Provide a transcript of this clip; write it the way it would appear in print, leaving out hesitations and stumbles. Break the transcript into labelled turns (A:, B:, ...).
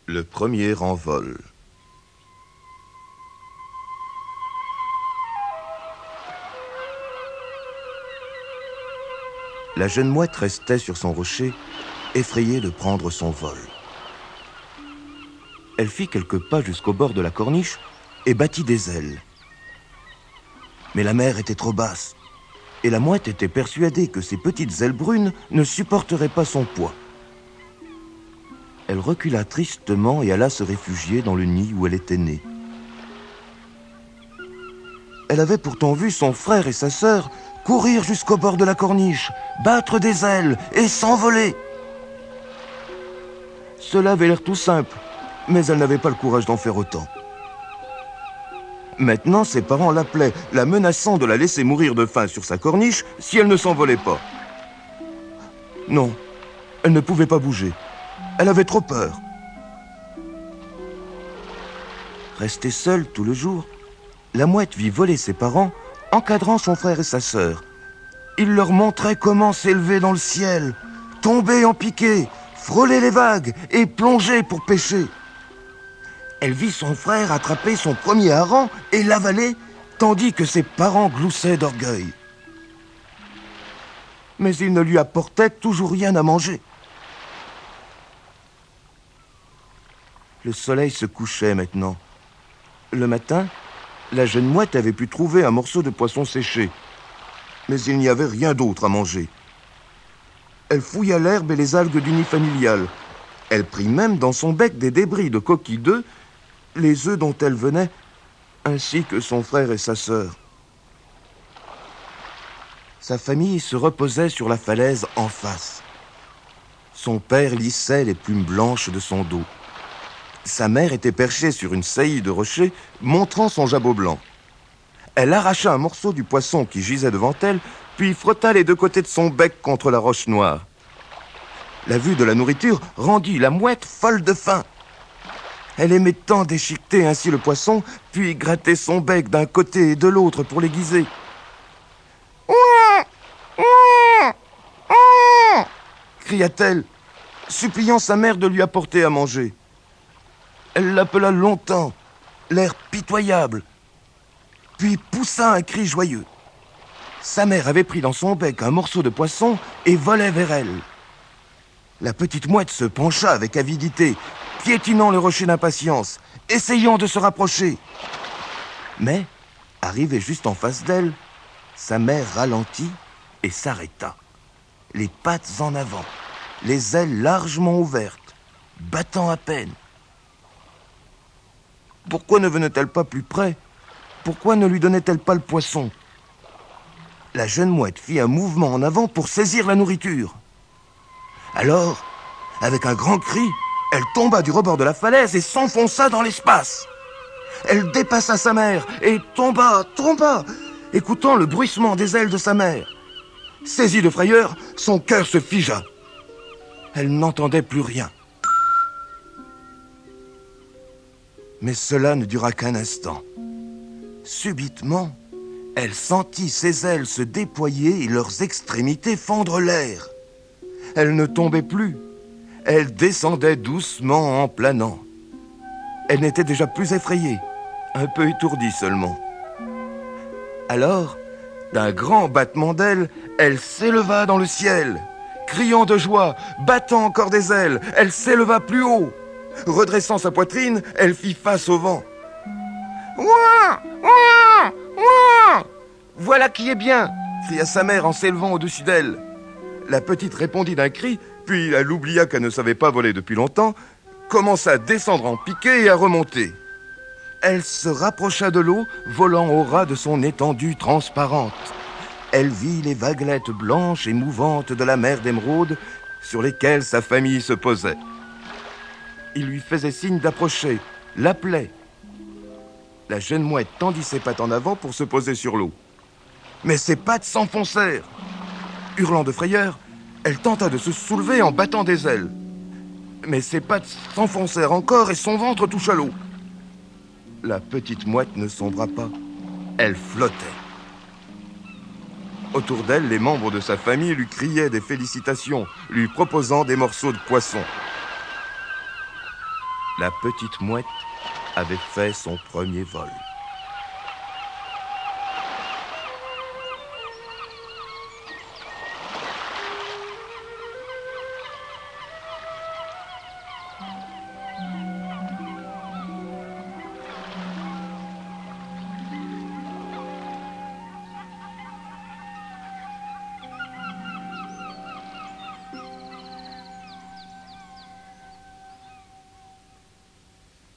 A: Le premier envol. La jeune mouette restait sur son rocher, effrayée de prendre son vol. Elle fit quelques pas jusqu'au bord de la corniche et battit des ailes. Mais la mer était trop basse, et la mouette était persuadée que ses petites ailes brunes ne supporteraient pas son poids. Elle recula tristement et alla se réfugier dans le nid où elle était née. Elle avait pourtant vu son frère et sa sœur courir jusqu'au bord de la corniche, battre des ailes et s'envoler. Cela avait l'air tout simple, mais elle n'avait pas le courage d'en faire autant. Maintenant, ses parents l'appelaient, la menaçant de la laisser mourir de faim sur sa corniche si elle ne s'envolait pas. Non, elle ne pouvait pas bouger. Elle avait trop peur. Restée seule tout le jour, la mouette vit voler ses parents, encadrant son frère et sa sœur. Il leur montrait comment s'élever dans le ciel, tomber en piqué, frôler les vagues et plonger pour pêcher. Elle vit son frère attraper son premier hareng et l'avaler, tandis que ses parents gloussaient d'orgueil. Mais il ne lui apportait toujours rien à manger. Le soleil se couchait maintenant. Le matin, la jeune mouette avait pu trouver un morceau de poisson séché. Mais il n'y avait rien d'autre à manger. Elle fouilla l'herbe et les algues du nid familial. Elle prit même dans son bec des débris de coquilles d'œufs, les œufs dont elle venait, ainsi que son frère et sa sœur. Sa famille se reposait sur la falaise en face. Son père lissait les plumes blanches de son dos. Sa mère était perchée sur une saillie de rocher, montrant son jabot blanc. Elle arracha un morceau du poisson qui gisait devant elle, puis frotta les deux côtés de son bec contre la roche noire. La vue de la nourriture rendit la mouette folle de faim. Elle aimait tant déchiqueter ainsi le poisson, puis gratter son bec d'un côté et de l'autre pour l'aiguiser. Cria-t-elle, suppliant sa mère de lui apporter à manger. Elle l'appela longtemps, l'air pitoyable, puis poussa un cri joyeux. Sa mère avait pris dans son bec un morceau de poisson et volait vers elle. La petite mouette se pencha avec avidité, piétinant le rocher d'impatience, essayant de se rapprocher. Mais, arrivée juste en face d'elle, sa mère ralentit et s'arrêta, les pattes en avant, les ailes largement ouvertes, battant à peine. Pourquoi ne venait-elle pas plus près? Pourquoi ne lui donnait-elle pas le poisson? La jeune mouette fit un mouvement en avant pour saisir la nourriture. Alors, avec un grand cri, elle tomba du rebord de la falaise et s'enfonça dans l'espace. Elle dépassa sa mère et tomba, écoutant le bruissement des ailes de sa mère. Saisie de frayeur, son cœur se figea. Elle n'entendait plus rien. Mais cela ne dura qu'un instant. Subitement, elle sentit ses ailes se déployer et leurs extrémités fendre l'air. Elle ne tombait plus. Elle descendait doucement en planant. Elle n'était déjà plus effrayée, un peu étourdie seulement. Alors, d'un grand battement d'ailes, elle s'éleva dans le ciel. Criant de joie, battant encore des ailes, elle s'éleva plus haut. Redressant sa poitrine, elle fit face au vent. « Ouah, ouah, ouah !»« Voilà qui est bien !» cria sa mère en s'élevant au-dessus d'elle. La petite répondit d'un cri, puis elle oublia qu'elle ne savait pas voler depuis longtemps, commença à descendre en piqué et à remonter. Elle se rapprocha de l'eau, volant au ras de son étendue transparente. Elle vit les vaguelettes blanches et mouvantes de la mer d'émeraude sur lesquelles sa famille se posait. Il lui faisait signe d'approcher, l'appelait. La jeune mouette tendit ses pattes en avant pour se poser sur l'eau. Mais ses pattes s'enfoncèrent. Hurlant de frayeur, elle tenta de se soulever en battant des ailes. Mais ses pattes s'enfoncèrent encore et son ventre toucha l'eau. La petite mouette ne sombra pas. Elle flottait. Autour d'elle, les membres de sa famille lui criaient des félicitations, lui proposant des morceaux de poisson. La petite mouette avait fait son premier vol.